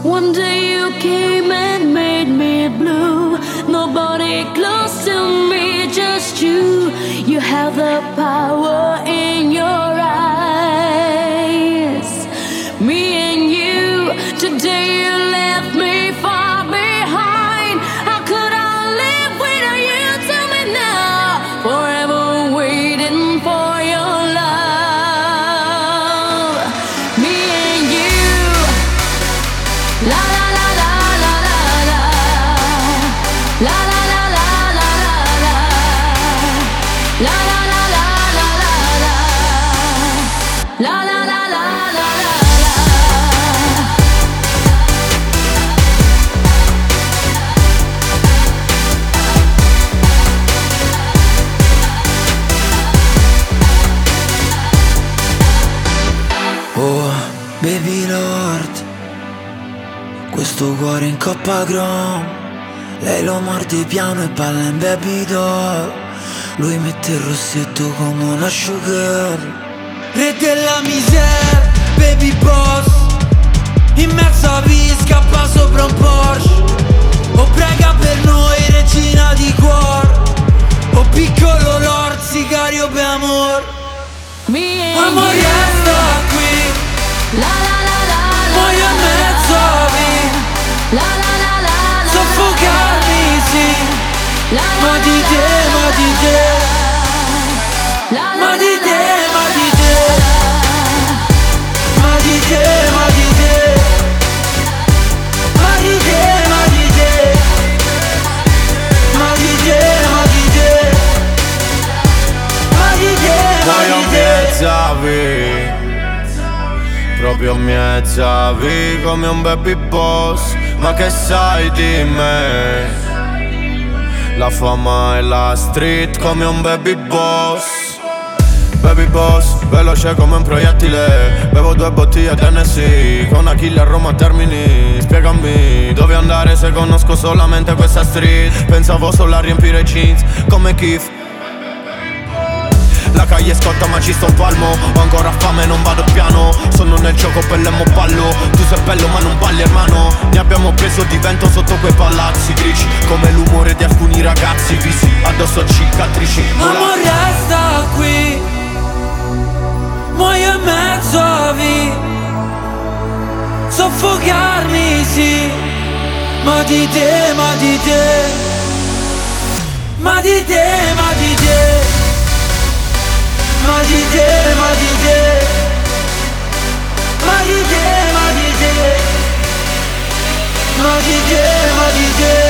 One day you came and made me blue. Nobody close to me, just you. You have the power in your eyes. Me and you, today you left me far behind. How could I live without you? Tell me now. Forever waiting for your love. Me and you. La la la la la la la. La la la la la la la. La la la la la la la. La la la la la la la. Oh, baby Lord, questo cuore in coppa chrome. Lei lo morde piano e balla in baby doll. Lui mette il rossetto come una sugar. Re della miseria, baby boss. In mezzo a vi scappa sopra un Porsche. O prega per noi, regina di cuore. O piccolo lord, sicario per amor. Me and Amore you. resta qui. La la la la la. Muoio in mezzo a vi. La la la la la. Soffocarmi sì. La la Ma di te, ma di te. la la Ma di te, la ma di te. Ma di te, ma di te. Ma di te, ma di te. Ma di te, ma di te. Ma di te, ma Muoio di in te. mezzavi, proprio in mezzavi, come un baby boss. Ma che sai di me? La fama e la street come un baby boss. Baby boss, veloce come un proiettile. Bevo 2 bottiglie Tennessee con Achille a Roma a Termini. Spiegami dove andare se conosco solamente questa street. Pensavo solo a riempire jeans come Keith. La caglia è scotta ma ci sto un palmo. Ho ancora fame, non vado piano. Sono nel gioco, pellemmo ballo. Tu sei bello ma non balli hermano. Ne abbiamo preso di vento sotto quei palazzi grigi, come l'umore di alcuni ragazzi visi addosso cicatrici. Amore resta qui. Muoio in mezzo a vi. Soffocarmi sì. Ma di te, ma di te. Ma di te, ma di te. Ma di te, ma di te. Ma di te, ma di te. Ma di te, ma di te.